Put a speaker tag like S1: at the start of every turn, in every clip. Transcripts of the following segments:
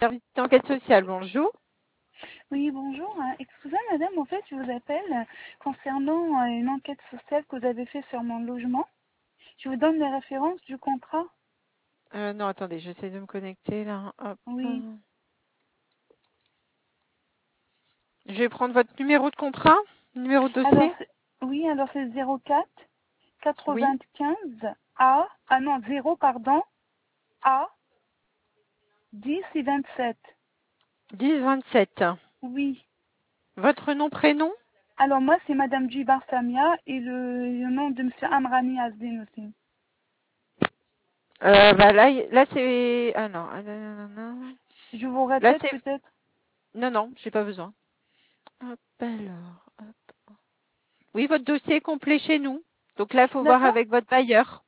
S1: service d'enquête sociale, bonjour.
S2: Oui, bonjour. Excusez, madame, en fait, je vous appelle concernant une enquête sociale que vous avez fait sur mon logement. Je vous donne les références du contrat.
S1: Non, attendez, j'essaie de me connecter là. Hop.
S2: Oui.
S1: Je vais prendre votre numéro de contrat, numéro de
S2: Alors,
S1: dossier.
S2: alors c'est 04
S1: Oui.
S2: 95 A, ah non, 0, pardon, A, 10 et 27.
S1: 1027.
S2: Oui.
S1: Votre nom, prénom?
S2: Alors, moi, c'est madame Djibar Samia et le nom de monsieur Amrani Azdin aussi.
S1: Là c'est... Ah non.
S2: Je vous
S1: Là
S2: répète
S1: c'est...
S2: peut-être.
S1: Non, j'ai pas besoin. Hop, alors. Hop. Oui, votre dossier est complet chez nous. Donc là, il faut voir
S2: D'accord?
S1: avec votre bailleur.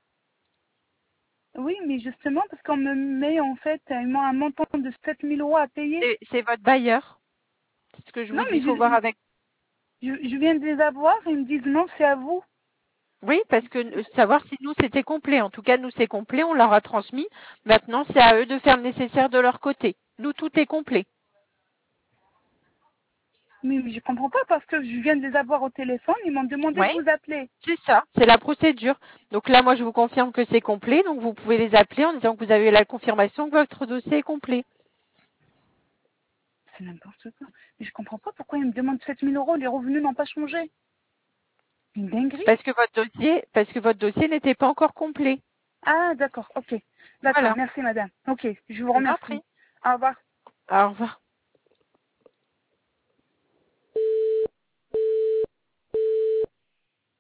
S2: Oui, mais justement, parce qu'on me met en fait un montant de 7 000 € à payer.
S1: C'est votre bailleur. C'est ce que je
S2: Non,
S1: vous dis,
S2: mais
S1: il faut voir avec...
S2: je viens de les avoir et ils me disent non, c'est à vous.
S1: Oui, parce que savoir si nous c'était complet. En tout cas, nous c'est complet, on leur a transmis. Maintenant, c'est à eux de faire le nécessaire de leur côté. Nous, tout est complet.
S2: Mais je comprends pas parce que je viens de les avoir au téléphone, ils m'ont demandé
S1: Oui,
S2: de vous appeler.
S1: c'est ça, c'est la procédure. Donc là, moi, je vous confirme que c'est complet. Donc vous pouvez les appeler en disant que vous avez la confirmation que votre dossier est complet.
S2: C'est n'importe quoi. Mais je comprends pas pourquoi ils me demandent 7 000 €, les revenus n'ont pas changé. Une dinguerie.
S1: Parce que votre dossier n'était pas encore complet.
S2: Ah, d'accord, ok. D'accord,
S1: Voilà.
S2: merci madame. Ok, je vous
S1: Je vous en prie.
S2: remercie. Au revoir.
S1: Au revoir.